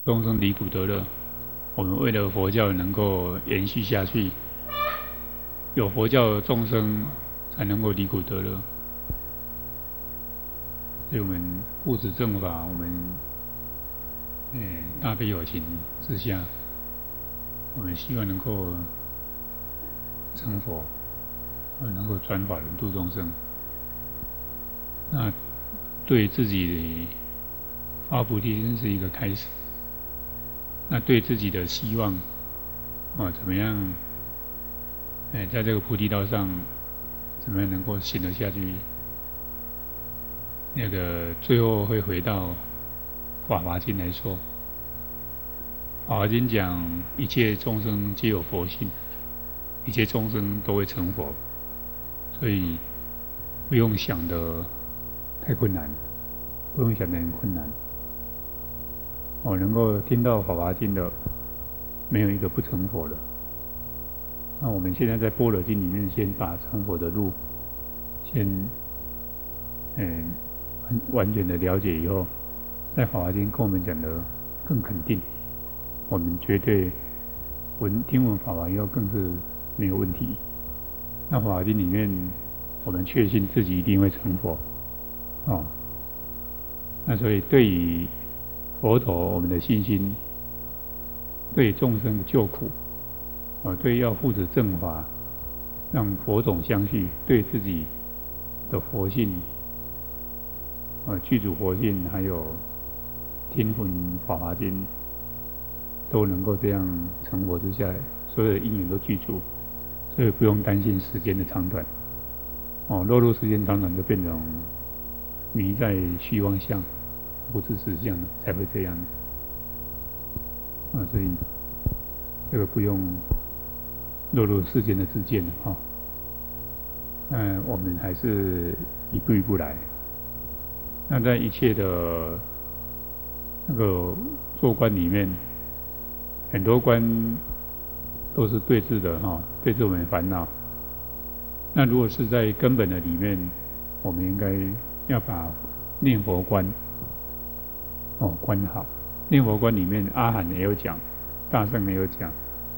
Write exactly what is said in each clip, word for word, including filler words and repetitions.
众生离苦得乐。我们为了佛教能够延续下去，有佛教的众生才能够离苦得乐。所以我们护持正法，我们诶、大悲有情之下，我们希望能够成佛，能够转法轮度众生。那对自己发菩提心是一个开始。那对自己的希望啊，怎么样？哎，在这个菩提道上，怎么样能够行得下去？那个最后会回到《法华经》来说，《法华经》讲一切众生皆有佛性，一切众生都会成佛，所以不用想得太困难，不用想得很困难。我能够听到《法华经》的，没有一个不成佛的。那我们现在在《般若经》里面，先把成佛的路，先嗯完全的了解以后，在《法华经》跟我们讲的更肯定，我们绝对闻听闻法华以后更是没有问题。那《法华经》里面，我们确信自己一定会成佛，哦。那所以对于佛陀，我们的信心，对众生的救苦，啊，对要护持正法，让佛种相续，对自己的佛性，啊，具足佛性，还有听闻法华经，都能够这样成佛之下，所有的因缘都具足，所以不用担心时间的长短。哦，落入时间长短就变成迷在虚妄相，不知实相的，才会这样啊，所以这个不用落入世间的自见了哈。嗯，我们还是一步一步来。那在一切的那个做观里面，很多观都是对治的哈，对治我们的烦恼。那如果是在根本的里面，我们应该要把念佛观哦观好。念佛观里面，阿含也有讲，大乘也有讲。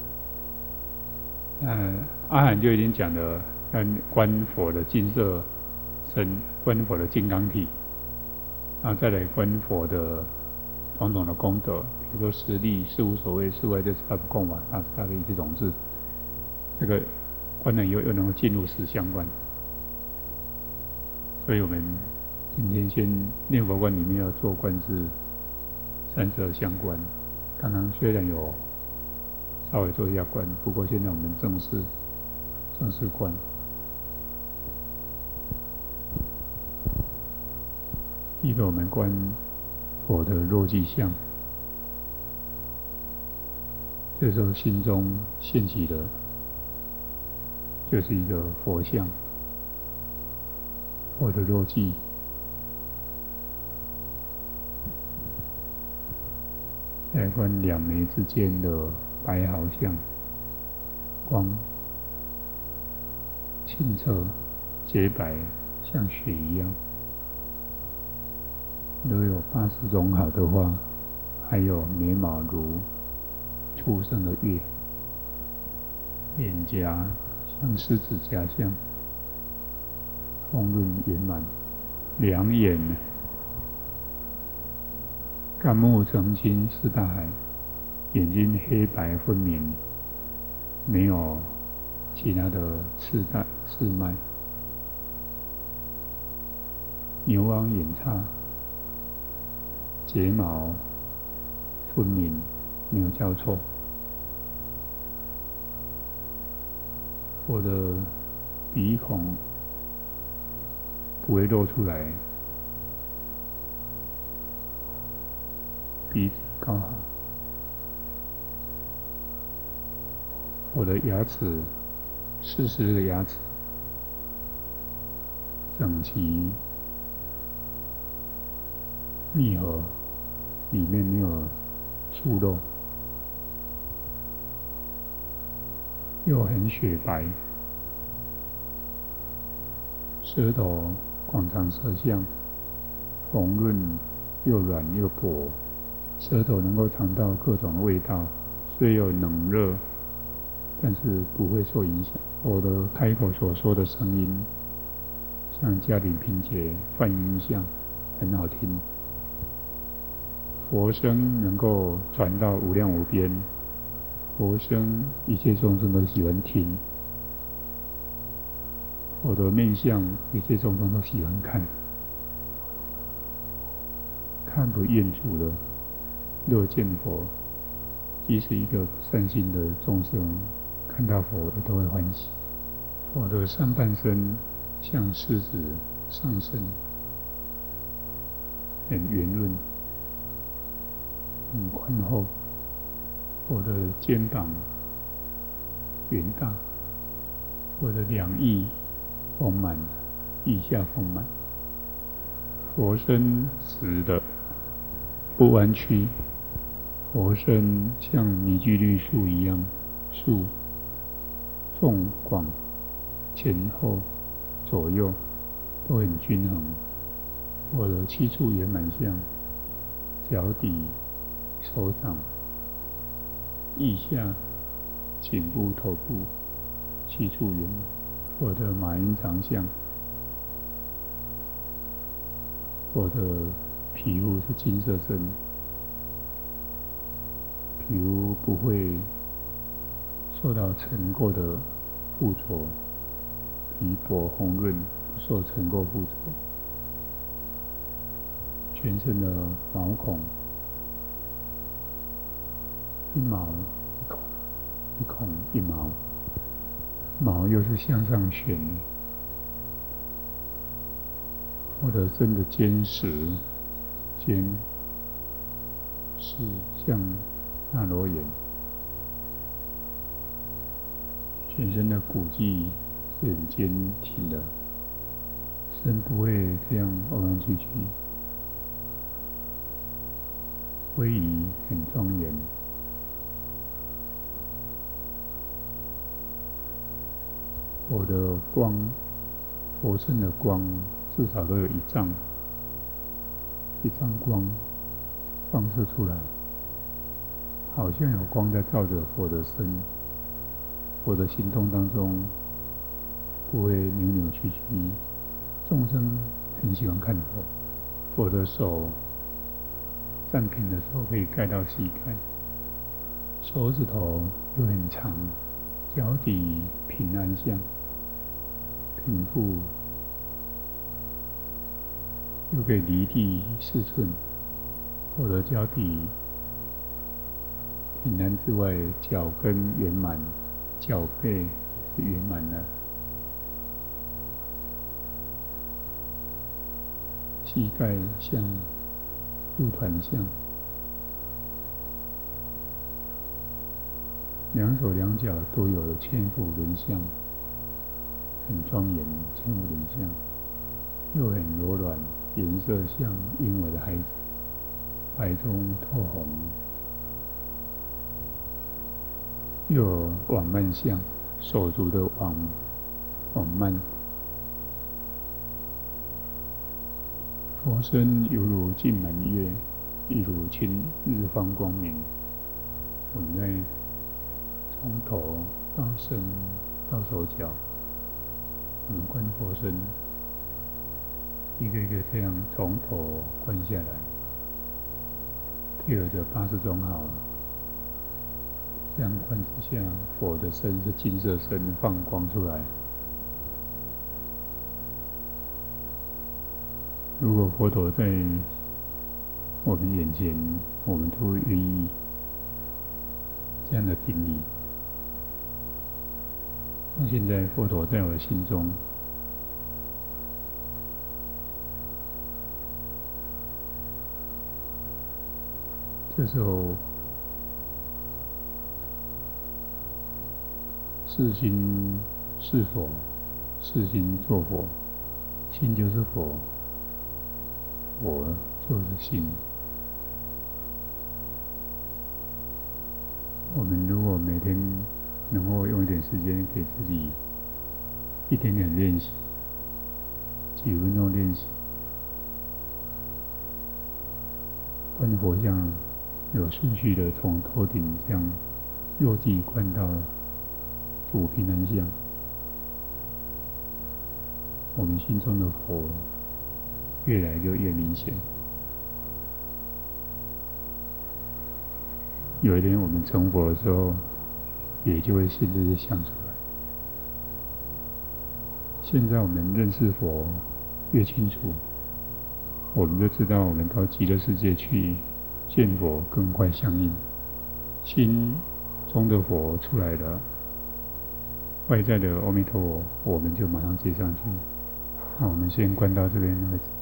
呃，阿含就已经讲了，要观佛的金色身，观佛的金刚体，然后再来观佛的种种的功德，比如说实力、事无所谓、事外就是大不共法、大慈大悲一切种子。这个观了以后，又能够进入实相观。所以我们今天先念佛观里面要做观是三十二相观。刚刚虽然有稍微做一下观，不过现在我们正式正式观。第一个，我们观佛的肉髻相，这时候心中现起的就是一个佛像，佛的肉髻。再观两眉之间的白毫相，光清澈洁白，像雪一样。如果有八十种好的话，还有眉毛如初生的月，脸颊像狮子颊像，丰润圆满，两眼干木澄清似大海，眼睛黑白分明，没有其他的刺带刺脉，牛汪眼叉，睫毛分明，没有交错。我的鼻孔不会露出来，鼻子刚好。我的牙齿，四十个牙齿整齐密合，里面没有疏漏，又很雪白。舌头广长舌相，红润又软又薄， 舌头能够尝到各种味道，虽有冷热，但是不会受影响。我的开口所说的声音，像嘉陵品节泛音像，很好听。佛声能够传到无量无边，佛声一切众生都喜欢听，佛的面相一切众生都喜欢看，看不厌足的，若见佛，即使一个善心的众生看到佛也都会欢喜。佛的上半身像狮子上身，很圆润，很宽厚。佛的肩膀圆大，佛的两翼丰满，腋下丰满。佛身直的，不弯曲。佛身像尼俱绿树一样，树纵广前后左右都很均衡。我的七处圆满相，脚底、手掌、腋下、颈部、头部七处圆满。我的马音长相，我的皮肤是金色身，皮肤不会受到尘垢的附着，皮薄红润，不受尘垢附着。全身的毛孔一毛一孔，一孔一毛，毛又是向上旋。我的身的尖石尖是像那罗眼，全身的骨迹是很坚挺的，身不会这样弯弯曲曲，威仪很庄严。我的光，佛身的光至少都有一丈，一丈光放射出来，好像有光在照着佛的身。我的行动当中不会扭扭曲曲，众生很喜欢看佛。我的手站平的时候可以盖到膝盖，手指头又很长，脚底平安相，平腹又可以离地四寸。我的脚底平安之外，脚跟圆满，脚背也是圆满的，膝盖像入团像，两手两脚都有千佛轮相，很庄严，千佛轮相，又很柔软，颜色像婴儿的孩子，白中透红，又有往慢相，手足的往往慢。佛身犹如净满月，一如清日方光明。我们在从头到身到手脚，我们观佛身，一个一个这样从头观下来，配合着八十种好，这样观之下，佛的身是金色身，放光出来。如果佛陀在我们眼前，我们都会愿意这样的顶礼。那现在佛陀在我的心中，这时候是心是佛，是心作佛，心就是佛，佛就是心。我们如果每天能够用一点时间给自己一点点练习，几分钟练习，观佛像有顺序的从头顶这样落地观到主平安相，我们心中的佛越来就越明显。有一天我们成佛的时候，也就会现这些相出来。现在我们认识佛越清楚，我们就知道我们到极乐世界去见佛更快相应。心中的佛出来了，外在的阿弥陀佛我们就马上接上去。那我们先观到这边为止。